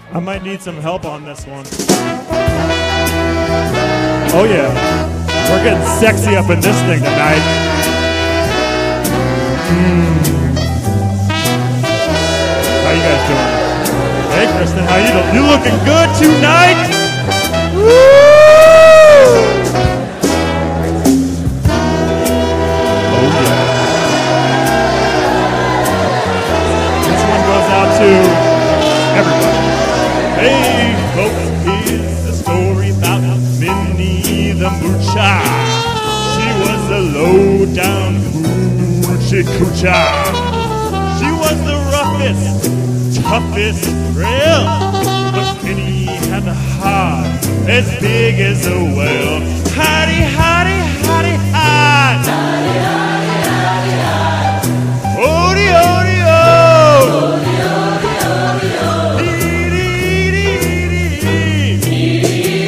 I might need some help on this one. Oh yeah, we're getting sexy up in this thing tonight. How you guys doing? Hey Kristen, how you doing? You looking good tonight? Woo! Oh yeah. This one goes out to everybody. Hey folks, here's the story about Minnie the Moocher. She was a low-down hoochie coocher. She was the roughest, toughest trail, but Minnie had a heart as big as a whale. Hidey, hidey, hidey, hide. Hidey, hidey, hidey, hide. Odie, odie, oh. Odie, odie, odie, oh. Dee, dee, dee, dee, dee.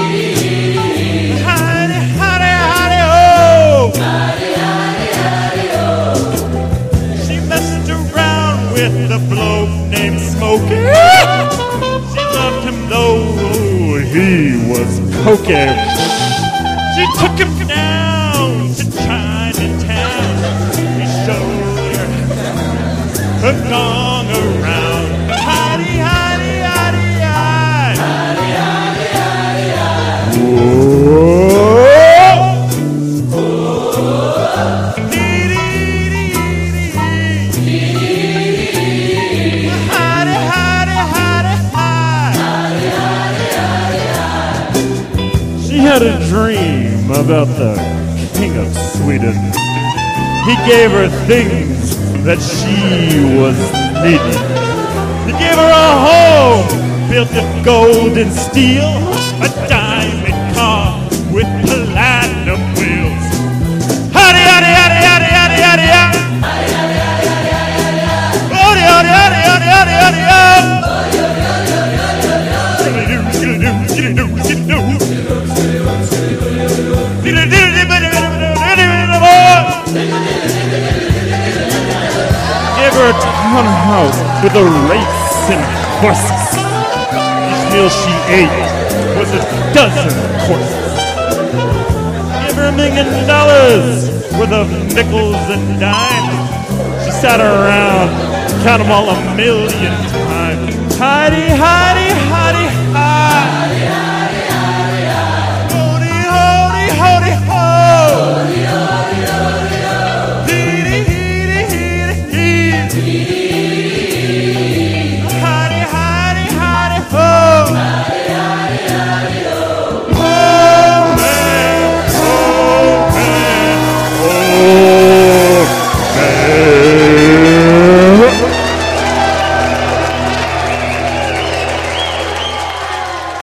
Hidey, hidey, hidey, oh. Hidey, hidey, hidey, oh. She messed around with a bloke named Smokey. She loved him though he was pokey. She took him down to Chinatown. He showed her gong around. Hidey, hidey, hidey, hide. Hidey, hidey, hidey, hide. Whoa. Dee, dee, dee, dee, dee. Hidey, hidey, hidey, hide. She had a dream about the King of Sweden. He gave her things that she was needing. He gave her a home built of gold and steel, a diamond car with platinum wheels. Howdy, howdy, howdy, howdy, howdy, howdy, howdy. Howdy, howdy, howdy, howdy, howdy, howdy, howdy. Give her a townhouse with a race and horses. Each meal she ate was a dozen courses. Give her $1 million worth of nickels and dimes. She sat around, count them all 1,000,000 times. Hidey, hidey,